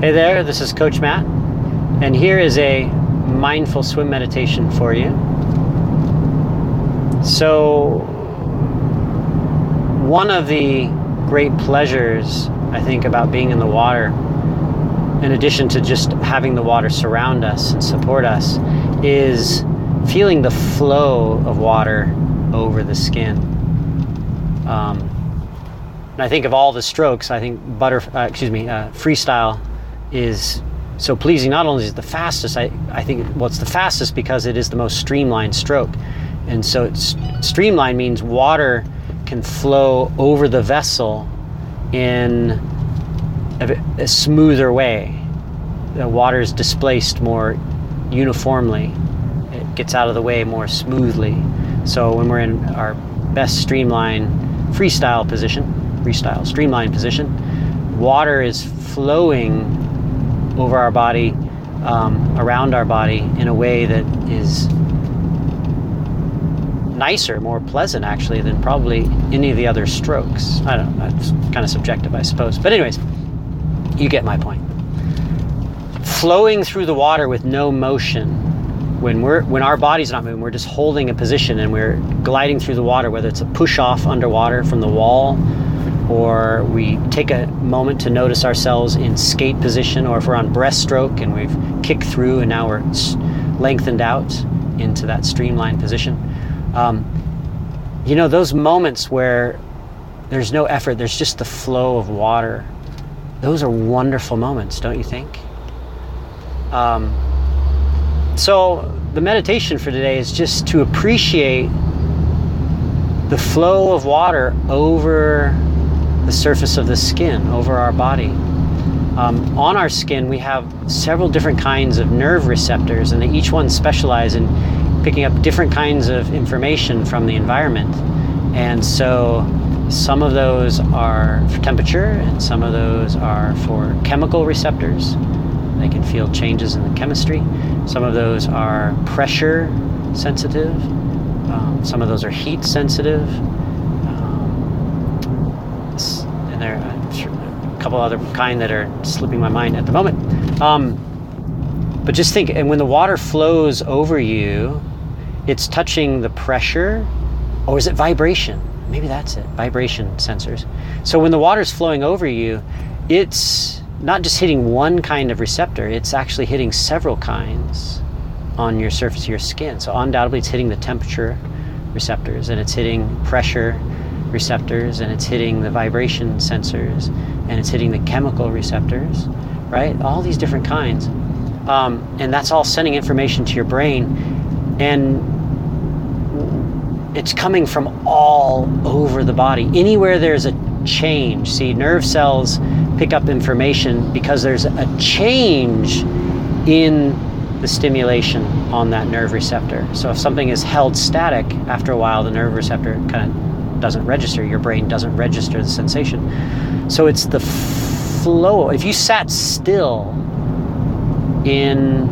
Hey there, this is Coach Matt, and here is a mindful swim meditation for you. So, one of the great pleasures, I think, about being in the water, in addition to just having the water surround us and support us, is feeling the flow of water over the skin. And I think of all the strokes, I think freestyle is so pleasing. Not only is it the fastest, I think it's the fastest because it is the most streamlined stroke. And so it's streamlined means water can flow over the vessel in a smoother way. The water is displaced more uniformly. It gets out of the way more smoothly. So when we're in our best streamlined streamlined position, water is flowing over our body, around our body in a way that is nicer, more pleasant actually than probably any of the other strokes. I don't know, it's kind of subjective, I suppose. But anyways, you get my point. Flowing through the water with no motion, when our body's not moving, we're just holding a position and we're gliding through the water, whether it's a push off underwater from the wall, or we take a moment to notice ourselves in skate position, or if we're on breaststroke and we've kicked through and now we're lengthened out into that streamlined position. Those moments where there's no effort, there's just the flow of water. Those are wonderful moments, don't you think? So the meditation for today is just to appreciate the flow of water over the surface of the skin, over our body. On our skin, we have several different kinds of nerve receptors, and they each one specialize in picking up different kinds of information from the environment. And so some of those are for temperature, and some of those are for chemical receptors. They can feel changes in the chemistry. Some of those are pressure sensitive. Some of those are heat sensitive. And there are a couple other kind that are slipping my mind at the moment. But just think, and when the water flows over you, it's touching the pressure, or is it vibration? Maybe that's it, vibration sensors. So when the water's flowing over you, it's not just hitting one kind of receptor, it's actually hitting several kinds on your surface of your skin. So undoubtedly it's hitting the temperature receptors, and it's hitting pressure receptors, and it's hitting the vibration sensors, and it's hitting the chemical receptors, right? All these different kinds. And that's all sending information to your brain, and it's coming from all over the body. Anywhere there's a change, see, nerve cells pick up information because there's a change in the stimulation on that nerve receptor. So if something is held static, after a while the nerve receptor kind of doesn't register, your brain doesn't register the sensation. So it's the flow. If you sat still in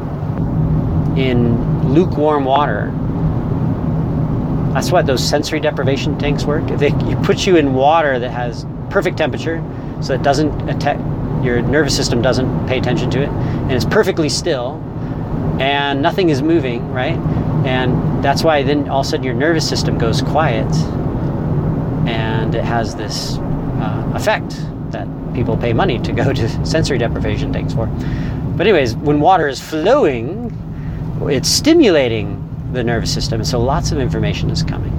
lukewarm water, that's what those sensory deprivation tanks work. You put you in water that has perfect temperature, so it doesn't attack, your nervous system doesn't pay attention to it, and it's perfectly still, and nothing is moving, right? And that's why then all of a sudden your nervous system goes quiet, and it has this effect that people pay money to go to sensory deprivation tanks for. But anyways, when water is flowing, it's stimulating the nervous system, and so lots of information is coming.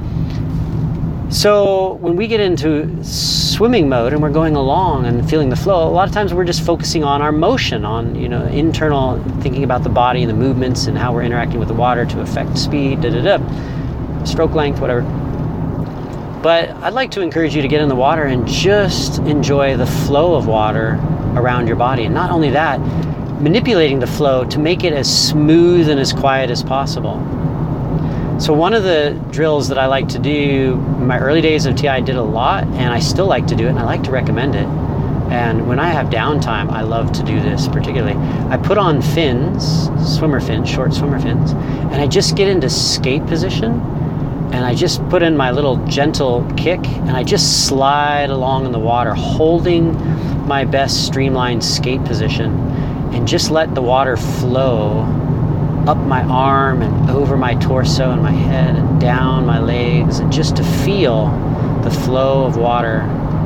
So when we get into swimming mode and we're going along and feeling the flow, a lot of times we're just focusing on our motion, on internal, thinking about the body and the movements and how we're interacting with the water to affect speed, stroke length, whatever. But I'd like to encourage you to get in the water and just enjoy the flow of water around your body. And not only that, manipulating the flow to make it as smooth and as quiet as possible. So one of the drills that I like to do, in my early days of TI, I did a lot, and I still like to do it, and I like to recommend it. And when I have downtime, I love to do this particularly. I put on fins, swimmer fins, short swimmer fins, and I just get into skate position, And I just put in my little gentle kick, and I just slide along in the water, holding my best streamlined skate position, and just let the water flow up my arm and over my torso and my head and down my legs, and just to feel the flow of water.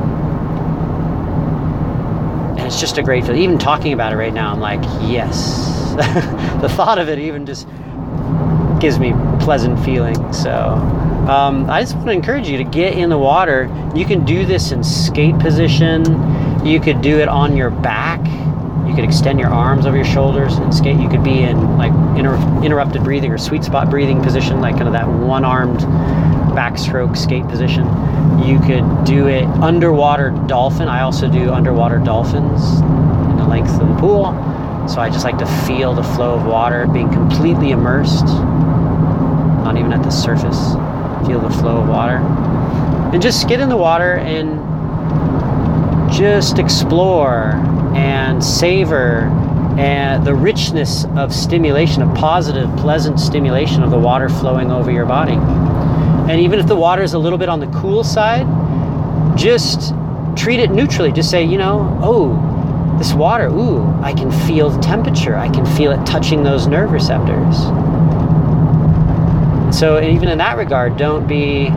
And it's just a great feeling. Even talking about it right now, I'm like, yes. The thought of it even just gives me pleasant feeling. So I just want to encourage you to get in the water. You can do this in skate position. You could do it on your back. You could extend your arms over your shoulders and skate. You could be in like interrupted breathing or sweet spot breathing position, like kind of that one-armed backstroke skate position. You could do it underwater dolphin. I also do underwater dolphins in the length of the pool. So I just like to feel the flow of water, being completely immersed, not even at the surface. Feel the flow of water. And just get in the water and just explore and savor and the richness of stimulation, of positive, pleasant stimulation of the water flowing over your body. And even if the water is a little bit on the cool side, just treat it neutrally. Just say, oh, this water, ooh, I can feel the temperature. I can feel it touching those nerve receptors. So even in that regard, don't be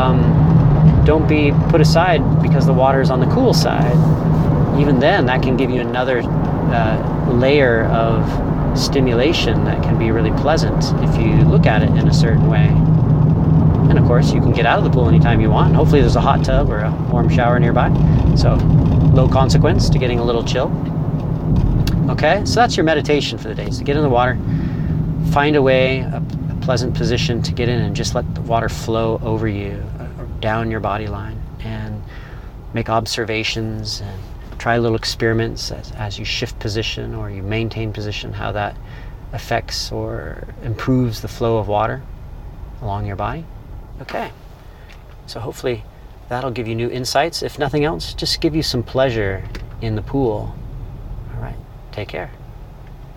put aside because the water is on the cool side. Even then, that can give you another layer of stimulation that can be really pleasant if you look at it in a certain way. And of course, you can get out of the pool anytime you want. Hopefully there's a hot tub or a warm shower nearby. So low consequence to getting a little chill. Okay, so that's your meditation for the day. So get in the water, find a way, a pleasant position to get in, and just let the water flow over you or down your body line, and make observations and try little experiments as you shift position or you maintain position, how that affects or improves the flow of water along your body. Okay, so hopefully that'll give you new insights. If nothing else, just give you some pleasure in the pool. All right, take care.